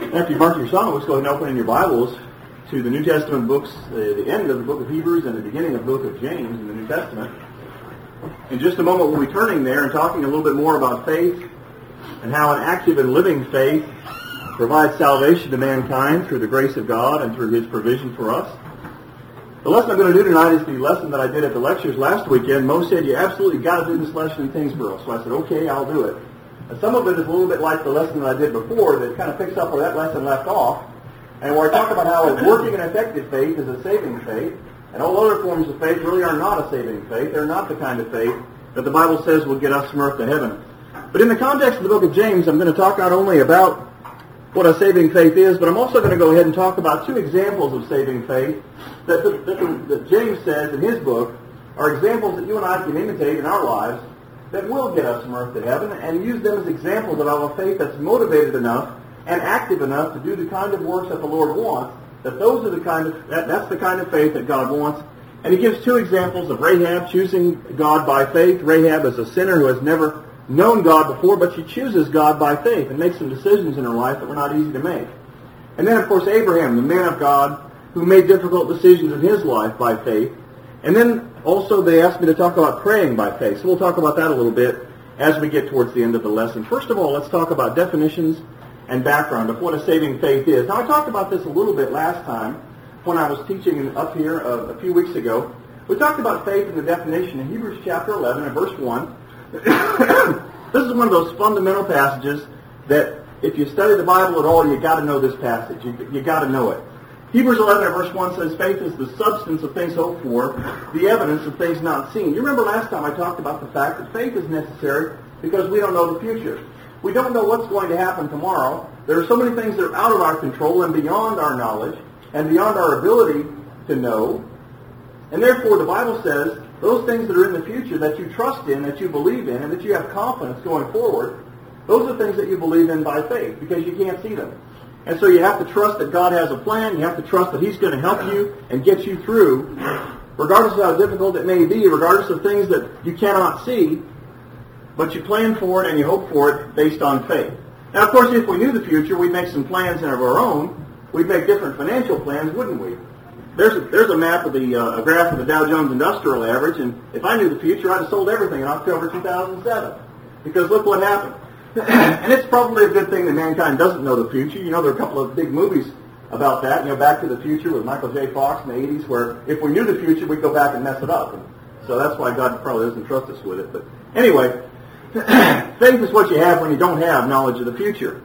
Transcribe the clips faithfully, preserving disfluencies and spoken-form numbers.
After you mark your songbooks, go ahead and open in your Bibles to the New Testament books, uh, the end of the book of Hebrews and the beginning of the book of James in the New Testament. In just a moment, we'll be turning there and talking a little bit more about faith and how an active and living faith provides salvation to mankind through the grace of God and through His provision for us. The lesson I'm going to do tonight is the lesson that I did at the lectures last weekend. Mo said, you absolutely got to do this lesson in Tingsboro. So I said, okay, I'll do it. And some of it is a little bit like the lesson that I did before that kind of picks up where that lesson left off. And where I talk about how a working and effective faith is a saving faith. And all other forms of faith really are not a saving faith. They're not the kind of faith that the Bible says will get us from earth to heaven. But in the context of the book of James, I'm going to talk not only about what a saving faith is, but I'm also going to go ahead and talk about two examples of saving faith that, that, that, that James says in his book are examples that you and I can imitate in our lives that will get us from earth to heaven, and use them as examples of a faith that's motivated enough and active enough to do the kind of works that the Lord wants, that those are the kind of, that, that's the kind of faith that God wants. And he gives two examples of Rahab choosing God by faith. Rahab is a sinner who has never known God before, but she chooses God by faith and makes some decisions in her life that were not easy to make. And then, of course, Abraham, the man of God, who made difficult decisions in his life by faith. And then also they asked me to talk about praying by faith. So we'll talk about that a little bit as we get towards the end of the lesson. First of all, let's talk about definitions and background of what a saving faith is. Now, I talked about this a little bit last time when I was teaching up here uh, a few weeks ago. We talked about faith in the definition in Hebrews chapter eleven and verse one. This is one of those fundamental passages that if you study the Bible at all, you got to know this passage. You, you got to know it. Hebrews eleven and verse one says, faith is the substance of things hoped for, the evidence of things not seen. You remember last time I talked about the fact that faith is necessary because we don't know the future. We don't know what's going to happen tomorrow. There are so many things that are out of our control and beyond our knowledge and beyond our ability to know. And therefore, the Bible says those things that are in the future that you trust in, that you believe in, and that you have confidence going forward, those are things that you believe in by faith because you can't see them. And so you have to trust that God has a plan. You have to trust that He's going to help you and get you through, regardless of how difficult it may be, regardless of things that you cannot see, but you plan for it and you hope for it based on faith. Now, of course, if we knew the future, we'd make some plans of our own. We'd make different financial plans, wouldn't we? There's a, there's a map of the uh, a graph of the Dow Jones Industrial Average, and if I knew the future, I'd have sold everything in October two thousand seven. Because look what happened. And it's probably a good thing that mankind doesn't know the future. You know, there are a couple of big movies about that. You know, Back to the Future with Michael J. Fox in the eighties, where if we knew the future, we'd go back and mess it up. And so that's why God probably doesn't trust us with it. But anyway, faith is what you have when you don't have knowledge of the future.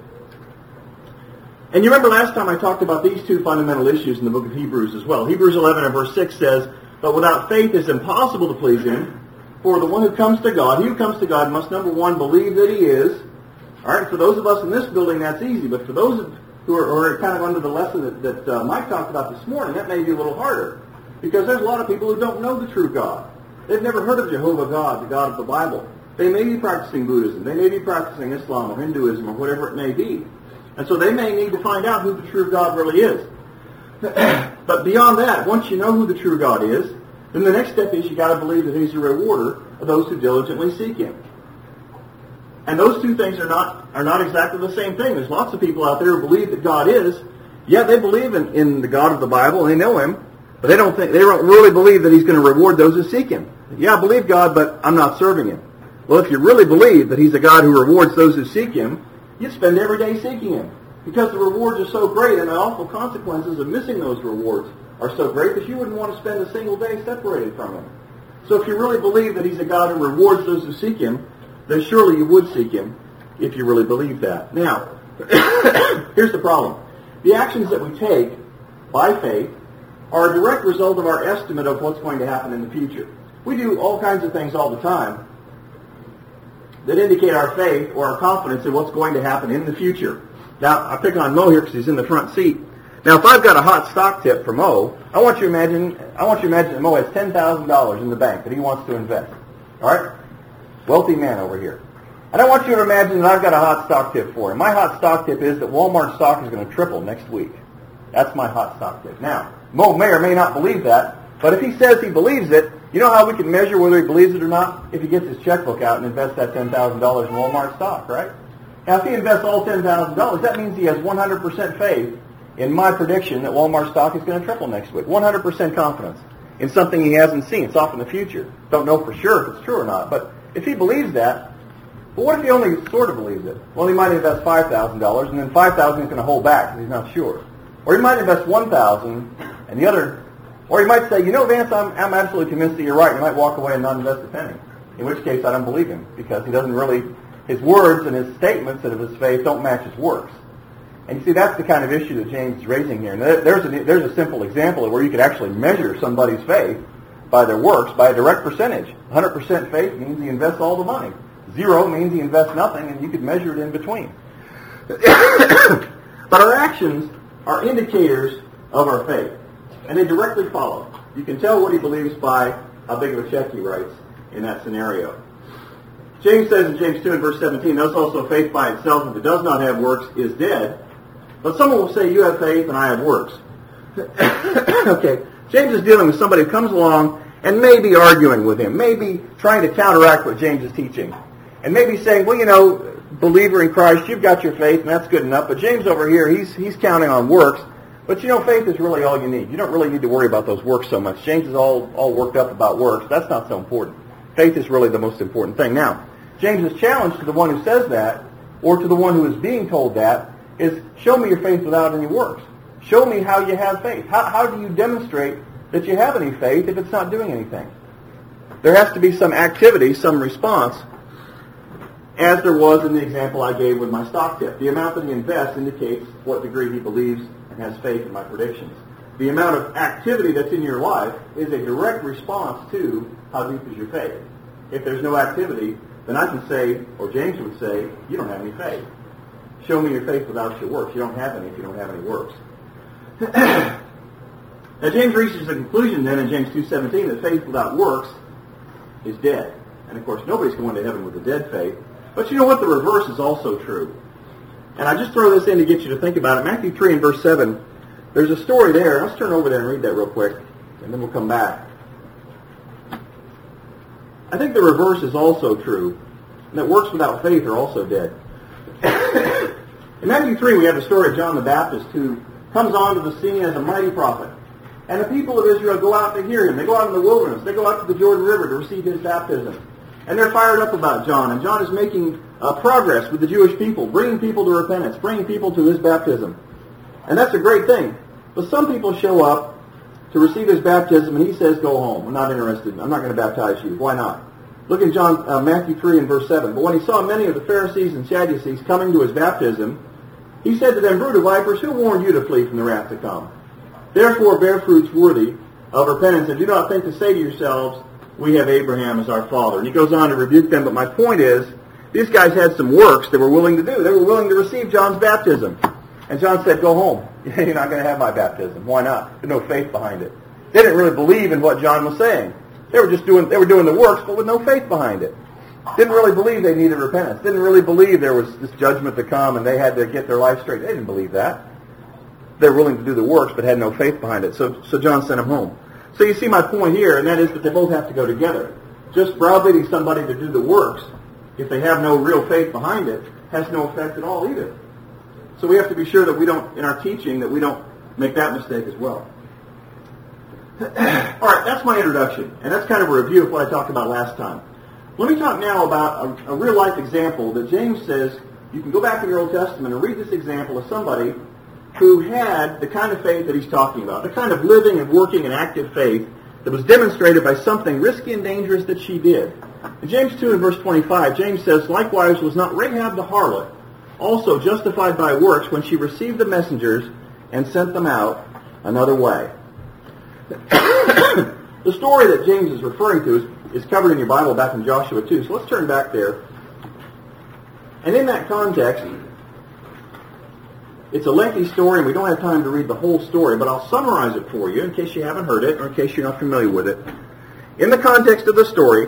And you remember last time I talked about these two fundamental issues in the book of Hebrews as well. Hebrews eleven and verse six says, but without faith it's impossible to please Him. For the one who comes to God, he who comes to God must, number one, believe that He is. All right, for those of us in this building, that's easy. But for those who are, who are kind of under the lesson that, that uh, Mike talked about this morning, that may be a little harder. Because there's a lot of people who don't know the true God. They've never heard of Jehovah God, the God of the Bible. They may be practicing Buddhism. They may be practicing Islam or Hinduism or whatever it may be. And so they may need to find out who the true God really is. But beyond that, once you know who the true God is, then the next step is you got to believe that He's a rewarder of those who diligently seek Him. And those two things are not are not exactly the same thing. There's lots of people out there who believe that God is. Yeah, they believe in, in the God of the Bible and they know Him, but they don't think they don't really believe that He's going to reward those who seek Him. Yeah, I believe God, but I'm not serving Him. Well, if you really believe that He's a God who rewards those who seek Him, you'd spend every day seeking Him. Because the rewards are so great and the awful consequences of missing those rewards are so great that you wouldn't want to spend a single day separated from Him. So if you really believe that He's a God who rewards those who seek Him, then surely you would seek Him if you really believe that. Now, here's the problem. The actions that we take by faith are a direct result of our estimate of what's going to happen in the future. We do all kinds of things all the time that indicate our faith or our confidence in what's going to happen in the future. Now, I pick on Mo here because he's in the front seat. Now, if I've got a hot stock tip for Mo, I want you to imagine, I want you to imagine that Mo has ten thousand dollars in the bank that he wants to invest. All right? Wealthy man over here. And I want you to imagine that I've got a hot stock tip for him. My hot stock tip is that Walmart stock is going to triple next week. That's my hot stock tip. Now, Mo may or may not believe that, but if he says he believes it, you know how we can measure whether he believes it or not? If he gets his checkbook out and invests that ten thousand dollars in Walmart stock, right? Now, if he invests all ten thousand dollars, that means he has one hundred percent faith in my prediction that Walmart stock is going to triple next week. one hundred percent confidence in something he hasn't seen. It's off in the future. Don't know for sure if it's true or not. But if he believes that, but what if he only sort of believes it? Well, he might invest five thousand dollars, and then five thousand dollars he's going to hold back because he's not sure. Or he might invest one thousand dollars, and the other, or he might say, you know, Vance, I'm, I'm absolutely convinced that you're right. He might walk away and not invest a penny. In which case, I don't believe him because he doesn't really, his words and his statements of his faith don't match his works. And you see, that's the kind of issue that James is raising here. And there's a, there's a simple example of where you could actually measure somebody's faith by their works by a direct percentage. one hundred percent faith means he invests all the money. Zero means he invests nothing, and you could measure it in between. But our actions are indicators of our faith, and they directly follow. You can tell what he believes by how big of a check he writes in that scenario. James says in James two and verse seventeen, thus also faith by itself, if it does not have works, is dead. But someone will say, you have faith and I have works. Okay, James is dealing with somebody who comes along and may be arguing with him, maybe trying to counteract what James is teaching. And maybe saying, well, you know, believer in Christ, you've got your faith and that's good enough. But James over here, he's he's counting on works. But you know, faith is really all you need. You don't really need to worry about those works so much. James is all, all worked up about works. That's not so important. Faith is really the most important thing. Now, James' challenge to the one who says that, or to the one who is being told that, is show me your faith without any works. Show me how you have faith. How, how do you demonstrate that you have any faith if it's not doing anything? There has to be some activity, some response, as there was in the example I gave with my stock tip. The amount that he invests indicates what degree he believes and has faith in my predictions. The amount of activity that's in your life is a direct response to how deep is your faith. If there's no activity, then I can say, or James would say, you don't have any faith. Show me your faith without your works. You don't have any if you don't have any works. Now James reaches the conclusion then in James two seventeen that faith without works is dead. And of course nobody's going to heaven with a dead faith. But you know what? The reverse is also true. And I just throw this in to get you to think about it. Matthew three and verse seven, there's a story there. Let's turn over there and read that real quick, and then we'll come back. I think the reverse is also true, and that works without faith are also dead. In Matthew three, we have the story of John the Baptist who comes onto the scene as a mighty prophet. And the people of Israel go out to hear him. They go out in the wilderness. They go out to the Jordan River to receive his baptism. And they're fired up about John. And John is making uh, progress with the Jewish people, bringing people to repentance, bringing people to his baptism. And that's a great thing. But some people show up to receive his baptism, and he says, go home. I'm not interested. I'm not going to baptize you. Why not? Look in John, uh, Matthew three and verse seven. But when he saw many of the Pharisees and Sadducees coming to his baptism, he said to them, brood of vipers, who warned you to flee from the wrath to come? Therefore bear fruits worthy of repentance, and do not think to say to yourselves, we have Abraham as our father. And he goes on to rebuke them, but my point is, these guys had some works they were willing to do. They were willing to receive John's baptism. And John said, go home. You're not going to have my baptism. Why not? There's no faith behind it. They didn't really believe in what John was saying. They were just doing, they were doing the works, but with no faith behind it. Didn't really believe they needed repentance. Didn't really believe there was this judgment to come and they had to get their life straight. They didn't believe that. They were willing to do the works, but had no faith behind it. So, so John sent them home. So you see my point here, and that is that they both have to go together. Just browbeating somebody to do the works, if they have no real faith behind it, has no effect at all either. So we have to be sure that we don't, in our teaching, that we don't make that mistake as well. All right, that's my introduction, and that's kind of a review of what I talked about last time. Let me talk now about a, a real-life example that James says you can go back in your Old Testament and read this example of somebody who had the kind of faith that he's talking about, the kind of living and working and active faith that was demonstrated by something risky and dangerous that she did. In James two and verse twenty-five, James says, likewise was not Rahab the harlot also justified by works when she received the messengers and sent them out another way? The story that James is referring to is, is covered in your Bible back in Joshua two. So let's turn back there. And in that context, it's a lengthy story, and we don't have time to read the whole story, but I'll summarize it for you in case you haven't heard it or in case you're not familiar with it. In the context of the story,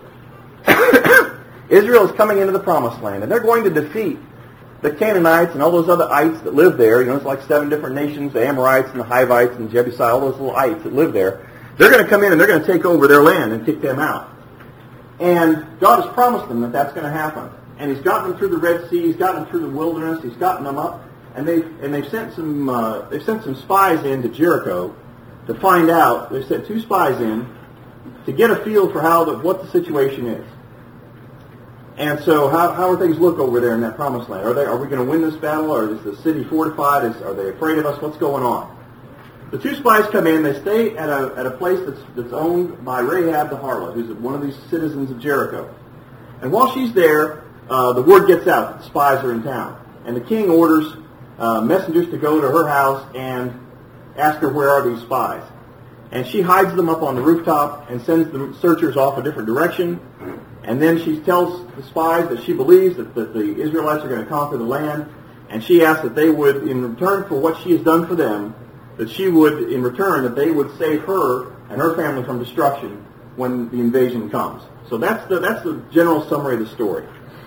Israel is coming into the Promised Land, and they're going to defeat the Canaanites and all those other ites that live there. You know, it's like seven different nations, the Amorites and the Hivites and the Jebusites, all those little ites that live there. They're going to come in and they're going to take over their land and kick them out. And God has promised them that that's going to happen. and he's gotten them through the Red Sea, he's gotten them through the wilderness, he's gotten them up, and they've and they've sent some uh, they've sent some spies into Jericho to find out. They sent two spies in to get a feel for how the, what the situation is. And so, how how are things look over there in that promised land? Are they are we going to win this battle, or is the city fortified? Is are they afraid of us? What's going on? The two spies come in. They stay at a at a place that's that's owned by Rahab the harlot, who's one of these citizens of Jericho. And while she's there, uh, the word gets out that the spies are in town, and the king orders uh, messengers to go to her house and ask her where are these spies. And she hides them up on the rooftop and sends the searchers off a different direction. And then she tells the spies that she believes that, that the Israelites are going to conquer the land, and she asks that they would, in return for what she has done for them, that she would, in return, that they would save her and her family from destruction when the invasion comes. So that's the that's the general summary of the story.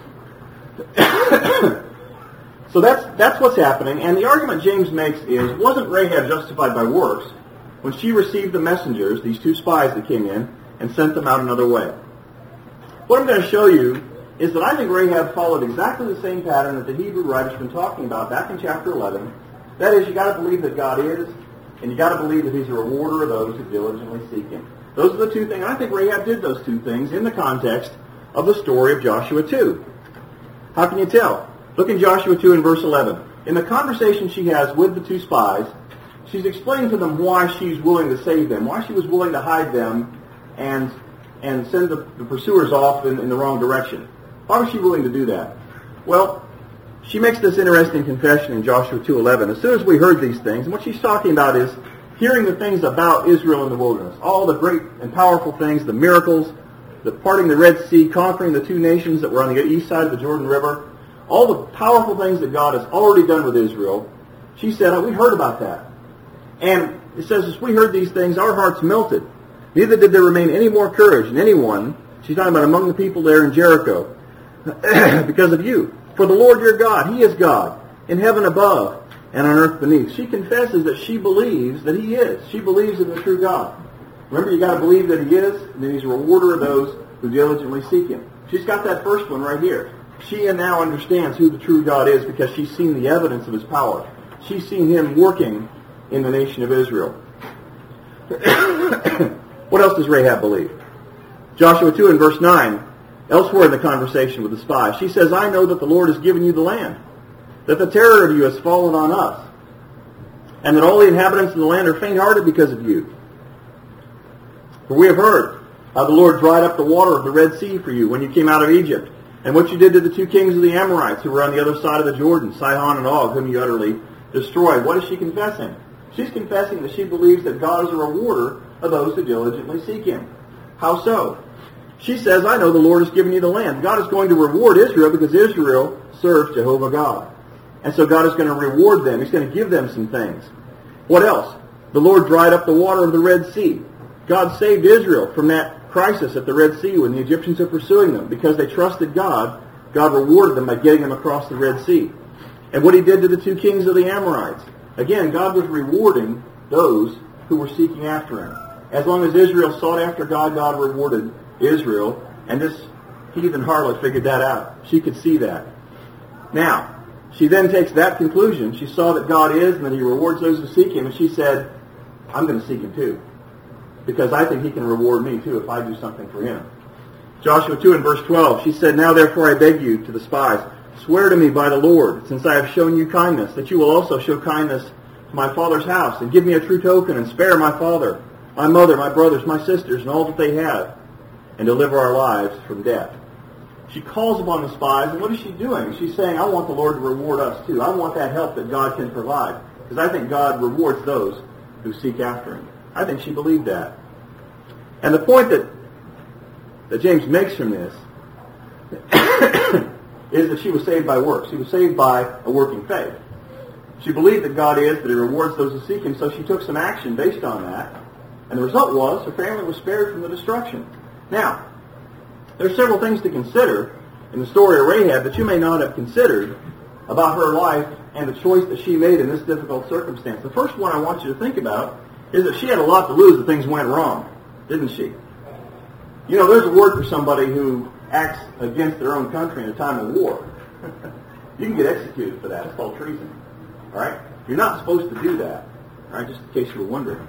So that's that's what's happening. And the argument James makes is, wasn't Rahab justified by works when she received the messengers, these two spies that came in, and sent them out another way? What I'm going to show you is that I think Rahab followed exactly the same pattern that the Hebrew writer's been talking about back in chapter eleven. That is, you got to believe that God is, and you got to believe that He's a rewarder of those who diligently seek Him. Those are the two things. I think Rahab did those two things in the context of the story of Joshua two. How can you tell? Look in Joshua two and verse eleven. In the conversation she has with the two spies, she's explaining to them why she's willing to save them, why she was willing to hide them and and send the, the pursuers off in, in the wrong direction. Why was she willing to do that? Well, she makes this interesting confession in Joshua two eleven. As soon as we heard these things, and what she's talking about is hearing the things about Israel in the wilderness, all the great and powerful things, the miracles, the parting the Red Sea, conquering the two nations that were on the east side of the Jordan River, all the powerful things that God has already done with Israel. She said, oh, we heard about that. And it says, as we heard these things, our hearts melted. Neither did there remain any more courage in anyone, she's talking about among the people there in Jericho, because of you. For the Lord your God, He is God, in heaven above and on earth beneath. She confesses that she believes that He is. She believes in the true God. Remember, you got to believe that He is, and that He's a rewarder of those who diligently seek Him. She's got that first one right here. She now understands who the true God is because she's seen the evidence of His power. She's seen Him working in the nation of Israel. What else does Rahab believe? Joshua two and verse nine, elsewhere in the conversation with the spies, she says, I know that the Lord has given you the land, that the terror of you has fallen on us, and that all the inhabitants of the land are faint-hearted because of you. For we have heard how the Lord dried up the water of the Red Sea for you when you came out of Egypt, and what you did to the two kings of the Amorites who were on the other side of the Jordan, Sihon and Og, whom you utterly destroyed. What is she confessing? She's confessing that she believes that God is a rewarder of those who diligently seek Him. How so? She says, I know the Lord has given you the land. God is going to reward Israel because Israel serves Jehovah God. And so God is going to reward them. He's going to give them some things. What else? The Lord dried up the water of the Red Sea. God saved Israel from that crisis at the Red Sea when the Egyptians were pursuing them. Because they trusted God, God rewarded them by getting them across the Red Sea. And what He did to the two kings of the Amorites. Again, God was rewarding those who were seeking after Him. As long as Israel sought after God, God rewarded Israel. And this heathen harlot figured that out. She could see that. Now, she then takes that conclusion. She saw that God is and that He rewards those who seek Him. And she said, I'm going to seek Him too. Because I think He can reward me too if I do something for Him. Joshua two and verse twelve, she said, Now therefore I beg you to the spies, swear to me by the Lord, since I have shown you kindness, that you will also show kindness to my father's house, and give me a true token, and spare my father, my mother, my brothers, my sisters, and all that they have, and deliver our lives from death. She calls upon the spies, and what is she doing? She's saying, I want the Lord to reward us too. I want that help that God can provide, because I think God rewards those who seek after Him. I think she believed that. And the point that, that James makes from this is that she was saved by works. She was saved by a working faith. She believed that God is, that He rewards those who seek Him, so she took some action based on that. And the result was her family was spared from the destruction. Now, there are several things to consider in the story of Rahab that you may not have considered about her life and the choice that she made in this difficult circumstance. The first one I want you to think about is that she had a lot to lose if things went wrong, didn't she? You know, there's a word for somebody who acts against their own country in a time of war, you can get executed for that. It's called treason. All right? You're not supposed to do that. All right? Just in case you were wondering.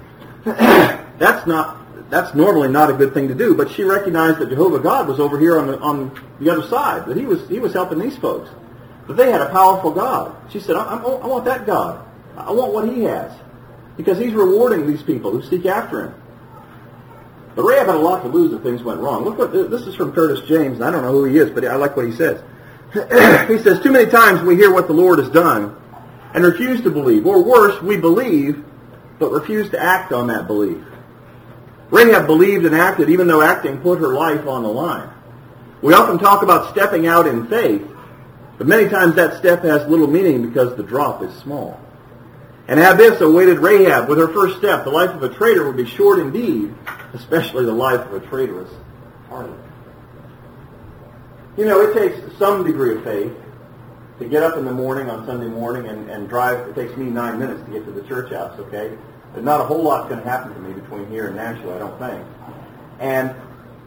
That's not. That's normally not a good thing to do. But she recognized that Jehovah God was over here on the on the other side. That he was he was helping these folks. But they had a powerful God. She said, I, I, I want that God. I want what he has. Because he's rewarding these people who seek after him. But Rahab had a lot to lose if things went wrong. Look what this is from Curtis James. And I don't know who he is, but I like what he says. He says, too many times we hear what the Lord has done and refuse to believe. Or worse, we believe, but refuse to act on that belief. Rahab believed and acted even though acting put her life on the line. We often talk about stepping out in faith, but many times that step has little meaning because the drop is small. And had this awaited Rahab with her first step, the life of a traitor would be short indeed, especially the life of a traitorous harlot. You know, it takes some degree of faith to get up in the morning on Sunday morning and, and drive. It takes me nine minutes to get to the church house, okay? But not a whole lot's going to happen to me between here and Nashville, I don't think. And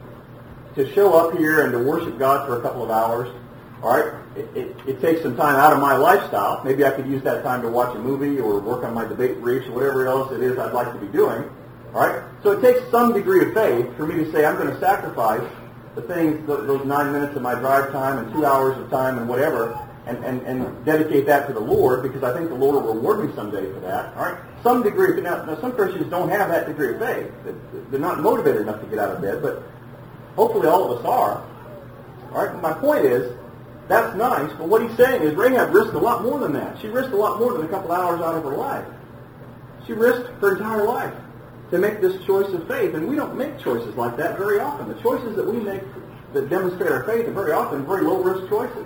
to show up here and to worship God for a couple of hours, all right, it, it, it takes some time out of my lifestyle. Maybe I could use that time to watch a movie or work on my debate briefs or whatever else it is I'd like to be doing. All right? So it takes some degree of faith for me to say I'm going to sacrifice the things, those nine minutes of my drive time and two hours of time and whatever, and, and, and dedicate that to the Lord because I think the Lord will reward me someday for that. All right? Some degree of, now, now some Christians don't have that degree of faith. They're not motivated enough to get out of bed, but hopefully all of us are. All right? My point is, that's nice, but what he's saying is Rahab risked a lot more than that. She risked a lot more than a couple hours out of her life. She risked her entire life to make this choice of faith, and we don't make choices like that very often. The choices that we make that demonstrate our faith are very often very low-risk choices.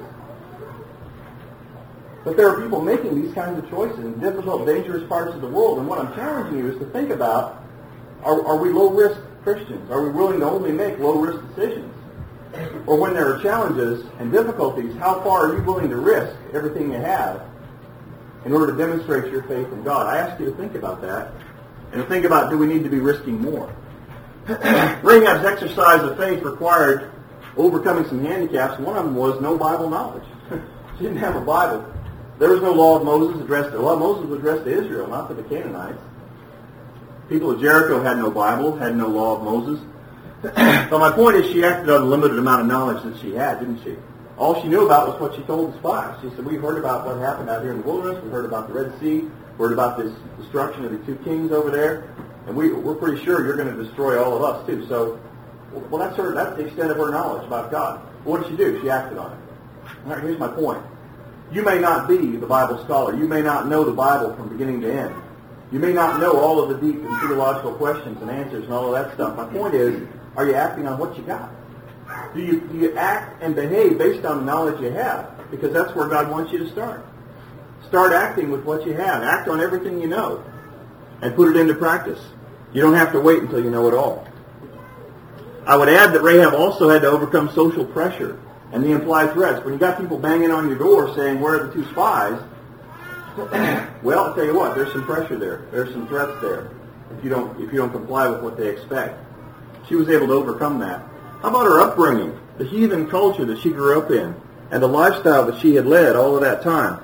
But there are people making these kinds of choices in difficult, dangerous parts of the world, and what I'm challenging you is to think about, are, are we low-risk Christians? Are we willing to only make low-risk decisions? Or when there are challenges and difficulties, how far are you willing to risk everything you have in order to demonstrate your faith in God? I ask you to think about that and to think about, do we need to be risking more? Rahab's exercise of faith required overcoming some handicaps. One of them was no Bible knowledge. She didn't have a Bible. There was no law of Moses addressed to, well, Moses was addressed to Israel, not to the Canaanites. People of Jericho had no Bible, had no law of Moses. But my point is she acted on the limited amount of knowledge that she had, didn't she? All she knew about was what she told the spies. She said, we've heard about what happened out here in the wilderness. We've heard about the Red Sea. Heard about this destruction of the two kings over there. And we, we're pretty sure you're going to destroy all of us, too. So, well, that's her, that's the extent of her knowledge about God. What did she do? She acted on it. All right, here's my point. You may not be the Bible scholar. You may not know the Bible from beginning to end. You may not know all of the deep and theological questions and answers and all of that stuff. My point is, are you acting on what you got? Do you, do you act and behave based on the knowledge you have? Because that's where God wants you to start. Start acting with what you have. Act on everything you know and put it into practice. You don't have to wait until you know it all. I would add that Rahab also had to overcome social pressure and the implied threats. When you got people banging on your door saying, where are the two spies? Well, I'll tell you what, there's some pressure there. There's some threats there if you don't, if you don't comply with what they expect. She was able to overcome that. How about her upbringing, the heathen culture that she grew up in, and the lifestyle that she had led all of that time?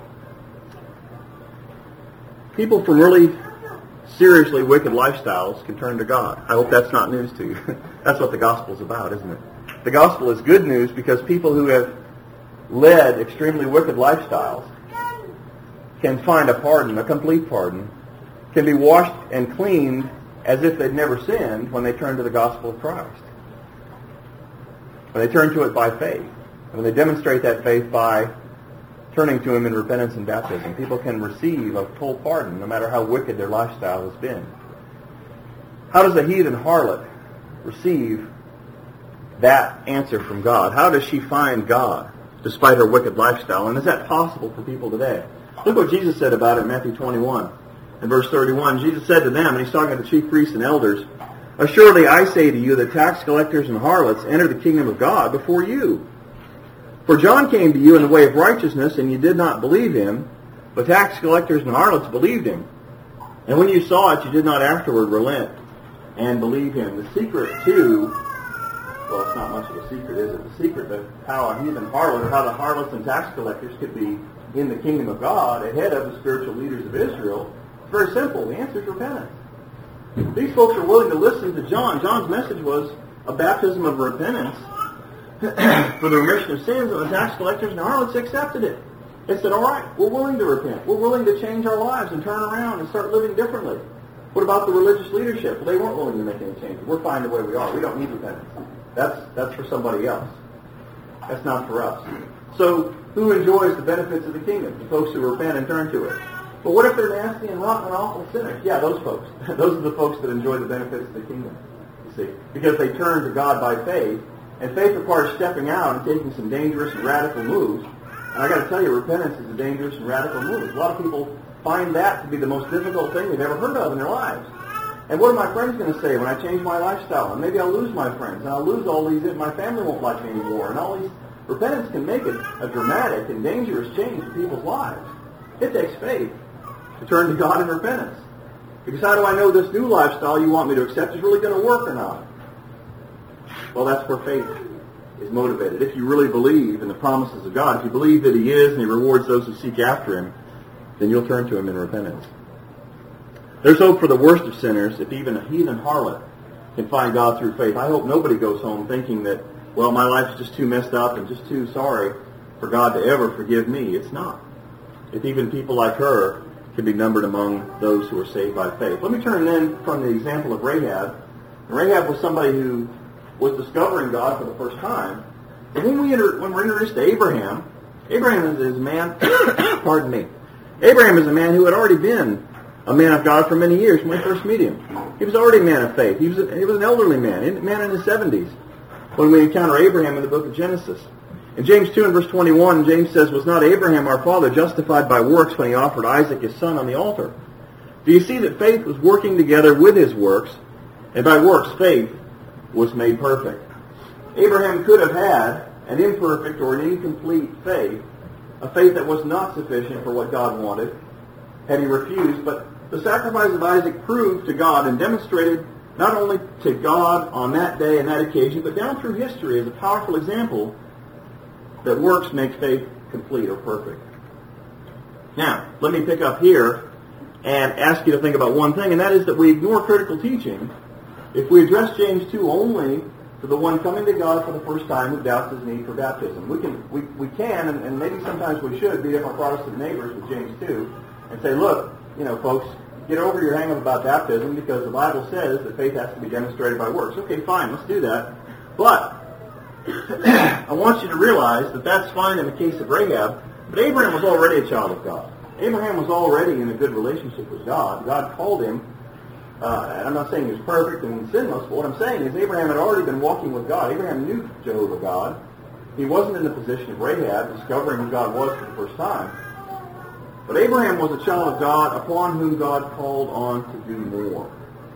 People from really seriously wicked lifestyles can turn to God. I hope that's not news to you. That's what the gospel is about, isn't it? The gospel is good news because people who have led extremely wicked lifestyles can find a pardon, a complete pardon, can be washed and cleaned as if they'd never sinned when they turn to the gospel of Christ. When they turn to it by faith. And when they demonstrate that faith by turning to Him in repentance and baptism, people can receive a full pardon no matter how wicked their lifestyle has been. How does a heathen harlot receive that answer from God? How does she find God despite her wicked lifestyle? And is that possible for people today? Look what Jesus said about it in Matthew twenty-one. In verse thirty-one, Jesus said to them, and He's talking to the chief priests and elders, assuredly I say to you that tax collectors and harlots enter the kingdom of God before you. For John came to you in the way of righteousness, and you did not believe him, but tax collectors and harlots believed him. And when you saw it, you did not afterward relent and believe him. The secret to well, it's not much of a secret, is it? The secret of how a heathen harlot, or how the harlots and tax collectors could be in the kingdom of God ahead of the spiritual leaders of Israel, it's very simple. The answer is repentance. These folks are willing to listen to John. John's message was a baptism of repentance for the remission of sins, and the tax collectors and harlots accepted it. They said, all right, we're willing to repent. We're willing to change our lives and turn around and start living differently. What about the religious leadership? Well, they weren't willing to make any changes. We're fine the way we are. We don't need repentance. That's that's for somebody else. That's not for us. So who enjoys the benefits of the kingdom? The folks who repent and turn to it. But what if they're nasty and rotten and awful sinners? Yeah, those folks. Those are the folks that enjoy the benefits of the kingdom. You see, because they turn to God by faith, and faith requires stepping out and taking some dangerous and radical moves. And I got to tell you, repentance is a dangerous and radical move. A lot of people find that to be the most difficult thing they've ever heard of in their lives. And what are my friends going to say when I change my lifestyle? And maybe I'll lose my friends, and I'll lose all these, my family won't like me anymore, and all these. Repentance can make it a dramatic and dangerous change in people's lives. It takes faith to turn to God in repentance. Because how do I know this new lifestyle you want me to accept is really going to work or not? Well, that's where faith is motivated. If you really believe in the promises of God, if you believe that He is and He rewards those who seek after Him, then you'll turn to Him in repentance. There's hope for the worst of sinners if even a heathen harlot can find God through faith. I hope nobody goes home thinking that, well, my life's just too messed up and just too sorry for God to ever forgive me. It's not. If even people like her can be numbered among those who are saved by faith. Let me turn then from the example of Rahab. Rahab was somebody who was discovering God for the first time. And when, we enter, when we're introduced to Abraham, Abraham is a man, pardon me, Abraham is a man who had already been a man of God for many years when we first meet him. He was already a man of faith. He was, a, he was an elderly man, a man in his seventies, when we encounter Abraham in the book of Genesis. In James two and verse twenty-one, James says, was not Abraham our father justified by works when he offered Isaac his son on the altar? Do you see that faith was working together with his works, and by works faith was made perfect? Abraham could have had an imperfect or an incomplete faith, a faith that was not sufficient for what God wanted, had he refused, but the sacrifice of Isaac proved to God and demonstrated not only to God on that day and that occasion, but down through history as a powerful example that works make faith complete or perfect. Now, let me pick up here and ask you to think about one thing, and that is that we ignore critical teaching if we address James two only to the one coming to God for the first time who doubts his need for baptism. We can, we, we can, and, and maybe sometimes we should, beat up our Protestant neighbors with James two and say, look, you know, folks, get over your hang-up about baptism because the Bible says that faith has to be demonstrated by works. Okay, fine, let's do that. But I want you to realize that that's fine in the case of Rahab, but Abraham was already a child of God. Abraham was already in a good relationship with God. God called him, uh, and I'm not saying he was perfect and sinless, but what I'm saying is Abraham had already been walking with God. Abraham knew Jehovah God. He wasn't in the position of Rahab, discovering who God was for the first time. But Abraham was a child of God upon whom God called on to do more.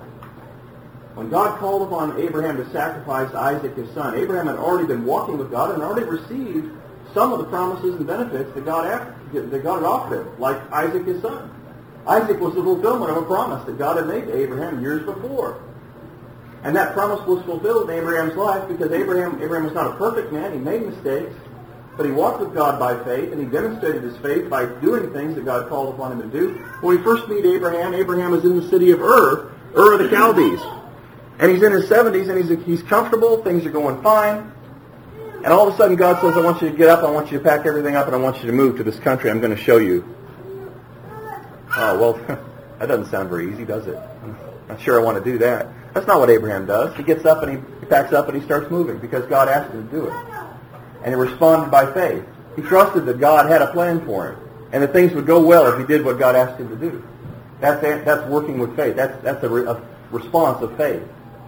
When God called upon Abraham to sacrifice Isaac, his son, Abraham had already been walking with God and already received some of the promises and benefits that God, that God had offered him, like Isaac, his son. Isaac was the fulfillment of a promise that God had made to Abraham years before. And that promise was fulfilled in Abraham's life because Abraham, Abraham was not a perfect man. He made mistakes. But he walked with God by faith, and he demonstrated his faith by doing things that God called upon him to do. When we first meet Abraham, Abraham is in the city of Ur, Ur of the Chaldees. And he's in his seventies, and he's he's comfortable, things are going fine. And all of a sudden God says, I want you to get up, I want you to pack everything up, and I want you to move to this country. I'm going to show you. Oh, well, that doesn't sound very easy, does it? I'm not sure I want to do that. That's not what Abraham does. He gets up, and he, he packs up, and he starts moving because God asked him to do it. And he responded by faith. He trusted that God had a plan for him, and that things would go well if he did what God asked him to do. That's that's working with faith. That's that's a, re, a response of faith.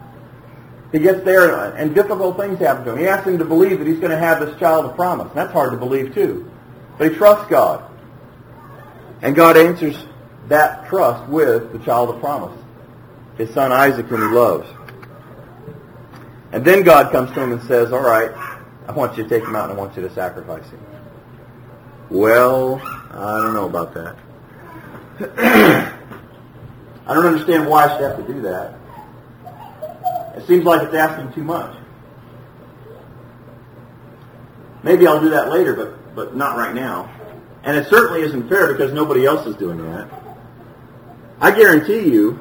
He gets there, and, and difficult things happen to him. He asks him to believe that he's going to have this child of promise. And that's hard to believe too. But he trusts God, and God answers that trust with the child of promise, his son Isaac, whom he loves. And then God comes to him and says, all right, I want you to take him out and I want you to sacrifice him. Well, I don't know about that. I don't understand why I should have to do that. It seems like it's asking too much. Maybe I'll do that later, but, but not right now. And it certainly isn't fair because nobody else is doing that. I guarantee you,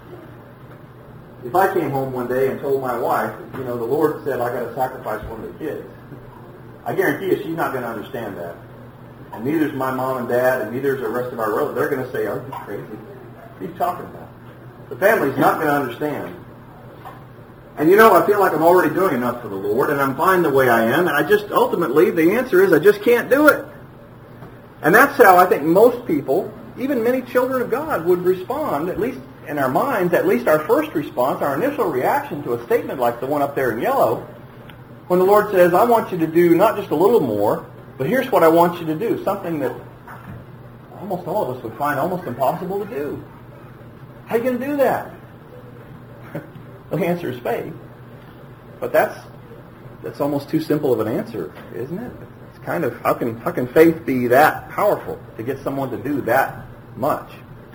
if I came home one day and told my wife, you know, the Lord said I got to sacrifice one of the kids, I guarantee you she's not going to understand that. And neither is my mom and dad, and neither is the rest of our relatives. They're going to say, "Are you crazy? What are you talking about?" The family's not going to understand. And you know, I feel like I'm already doing enough for the Lord, and I'm fine the way I am, and I just, ultimately, the answer is I just can't do it. And that's how I think most people, even many children of God, would respond, at least in our minds, at least our first response, our initial reaction to a statement like the one up there in yellow, when the Lord says, I want you to do not just a little more, but here's what I want you to do, something that almost all of us would find almost impossible to do. How are you going to do that? The answer is faith. But that's that's almost too simple of an answer, isn't it? It's kind of, how can how can faith be that powerful to get someone to do that much?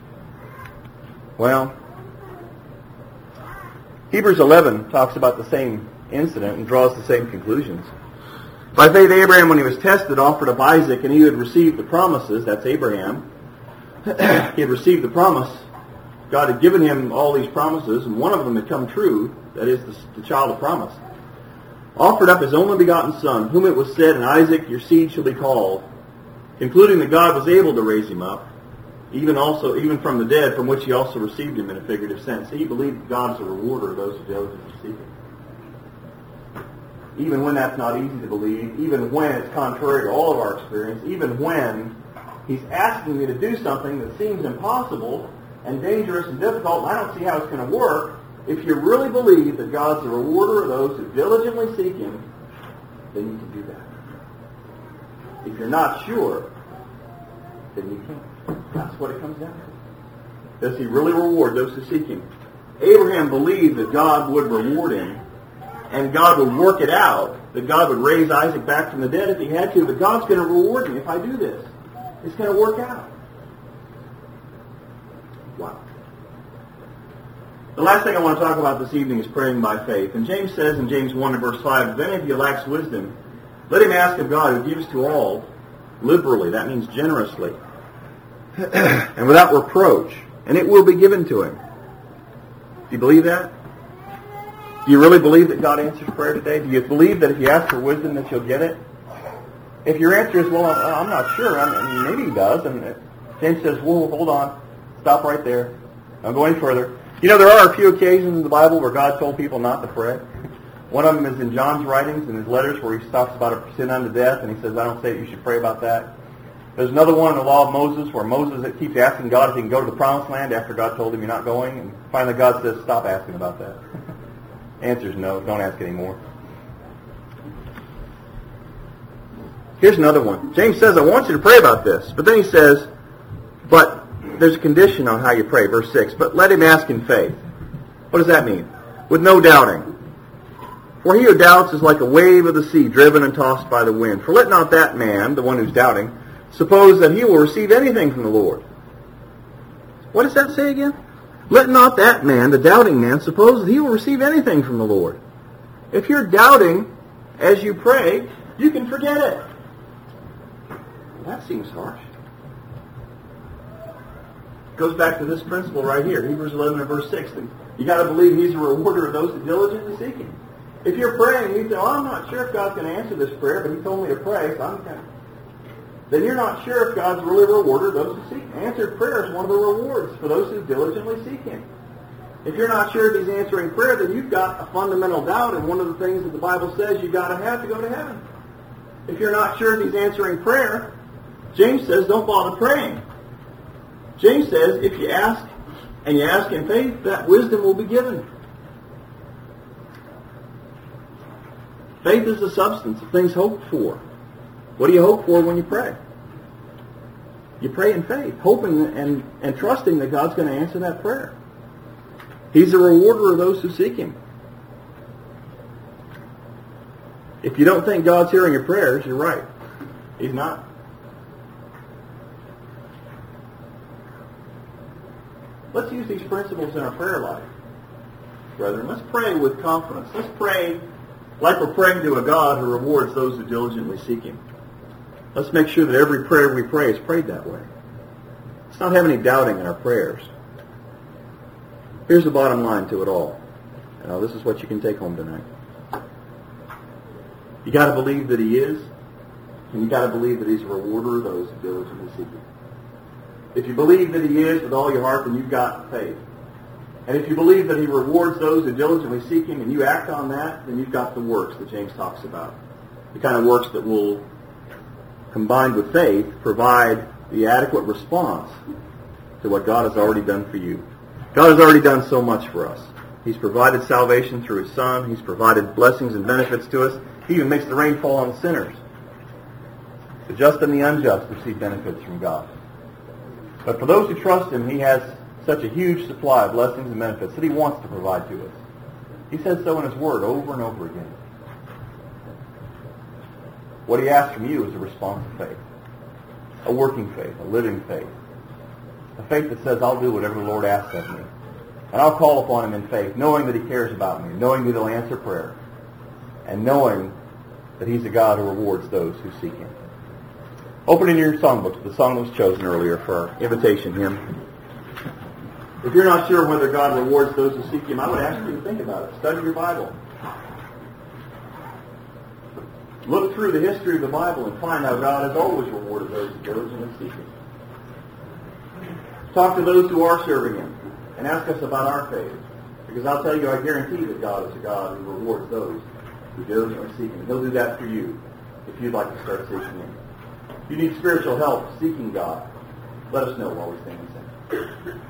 Well, Hebrews eleven talks about the same incident and draws the same conclusions. By faith, Abraham, when he was tested, offered up Isaac, and he had received the promises. That's Abraham. He had received the promise. God had given him all these promises, and one of them had come true, that is, the, the child of promise. Offered up his only begotten son, whom it was said, in Isaac your seed shall be called, concluding that God was able to raise him up, even also even from the dead, from which he also received him in a figurative sense. He believed God is a rewarder of those who diligently seek him. Even when that's not easy to believe, even when it's contrary to all of our experience, even when he's asking me to do something that seems impossible and dangerous and difficult, and I don't see how it's going to work, if you really believe that God's the rewarder of those who diligently seek him, then you can do that. If you're not sure, then you can't. That's what it comes down to. Does he really reward those who seek him? Abraham believed that God would reward him, and God would work it out, that God would raise Isaac back from the dead if he had to, but God's going to reward me if I do this. It's going to work out. Wow. The last thing I want to talk about this evening is praying by faith. And James says in James one and verse five, if any of you lacks wisdom, let him ask of God who gives to all liberally. That means generously. And without reproach. And it will be given to him. Do you believe that? Do you really believe that God answers prayer today? Do you believe that if you ask for wisdom that you'll get it? If your answer is, well, I'm not sure, I mean, maybe he does, and James says, whoa, hold on, stop right there, don't go any further. You know, there are a few occasions in the Bible where God told people not to pray. One of them is in John's writings, in his letters, where he talks about a sin unto death, and he says, I don't say that you should pray about that. There's another one in the law of Moses, where Moses keeps asking God if he can go to the promised land after God told him you're not going, and finally God says, stop asking about that. Answer is no, don't ask anymore. Here's another one. James says, I want you to pray about this. But then he says, but there's a condition on how you pray. Verse six, but let him ask in faith. What does that mean? With no doubting. For he who doubts is like a wave of the sea, driven and tossed by the wind. For let not that man, the one who's doubting, suppose that he will receive anything from the Lord. What does that say again? Let not that man, the doubting man, suppose that he will receive anything from the Lord. If you're doubting as you pray, you can forget it. Well, that seems harsh. It goes back to this principle right here, Hebrews eleven and verse six. You got to believe he's a rewarder of those who diligently seek him. If you're praying and you say, oh, I'm not sure if God's going to answer this prayer, but he told me to pray, so I'm kind of... then you're not sure if God's really a rewarder of those who seek him. Answered prayer is one of the rewards for those who diligently seek him. If you're not sure if he's answering prayer, then you've got a fundamental doubt, and one of the things that the Bible says you've got to have to go to heaven. If you're not sure if he's answering prayer, James says don't bother praying. James says if you ask, and you ask in faith, that wisdom will be given. Faith is the substance of things hoped for. What do you hope for when you pray? You pray in faith, hoping and, and trusting that God's going to answer that prayer. He's a rewarder of those who seek him. If you don't think God's hearing your prayers, you're right. He's not. Let's use these principles in our prayer life, brethren. Let's pray with confidence. Let's pray like we're praying to a God who rewards those who diligently seek Him. Let's make sure that every prayer we pray is prayed that way. Let's not have any doubting in our prayers. Here's the bottom line to it all. Now, this is what you can take home tonight. You got to believe that He is, and you got to believe that He's a rewarder of those who diligently seek Him. If you believe that He is with all your heart, then you've got faith. And if you believe that He rewards those who diligently seek Him, and you act on that, then you've got the works that James talks about. The kind of works that will, combined with faith, provide the adequate response to what God has already done for you. God has already done so much for us. He's provided salvation through His Son. He's provided blessings and benefits to us. He even makes the rain fall on sinners. The just and the unjust receive benefits from God. But for those who trust Him, He has such a huge supply of blessings and benefits that He wants to provide to us. He says so in His Word over and over again. What He asks from you is a response of faith. A working faith, a living faith. A faith that says, I'll do whatever the Lord asks of me. And I'll call upon Him in faith, knowing that He cares about me, knowing that He'll answer prayer, and knowing that He's a God who rewards those who seek Him. Open in your songbook to the song that was chosen earlier for our invitation hymn. If you're not sure whether God rewards those who seek Him, I would ask you to think about it. Study your Bible. Look through the history of the Bible and find how God has always rewarded those who diligently seek Him. Talk to those who are serving Him and ask us about our faith. Because I'll tell you, I guarantee that God is a God who rewards those who diligently seek Him. He'll do that for you if you'd like to start seeking Him. If you need spiritual help seeking God, let us know while we stand and sing.